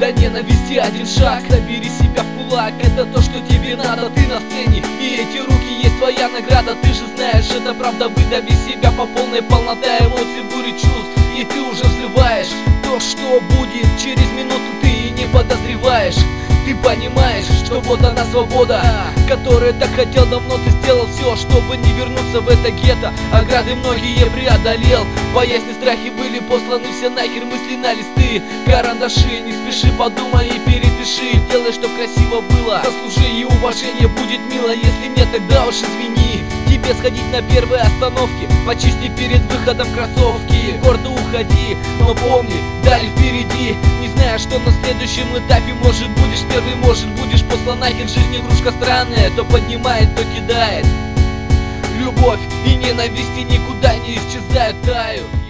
до ненависти один шаг. Собери себя в кулак, это то, что тебе надо, ты на сцене, и эти руки есть твоя награда. Ты же знаешь, это правда, выдави себя по полной, полнота эмоций, бури чувств, и ты уже взрываешь. То, что будет через минуту, ты и не подозреваешь. Ты понимаешь, что вот она свобода, которую так хотел давно. Ты сделал все, чтобы не вернуться в это гетто. Ограды многие преодолел, боязни, страхи были посланы все нахер. Мысли на листы, карандаши, не спеши, подумай и перепиши. Делай, чтоб красиво было, заслужи, и уважение будет мило. Если нет, тогда уж извини. Тебе сходить на первой остановке, почисти перед выходом кроссовки. Гордо уходи, но помни, далее впереди. Не зная, что на следующем этапе, может будешь первый, может будешь послан нахер. Жизнь игрушка странная, то поднимает, то кидает. Любовь и ненависть никуда не исчезают, тают.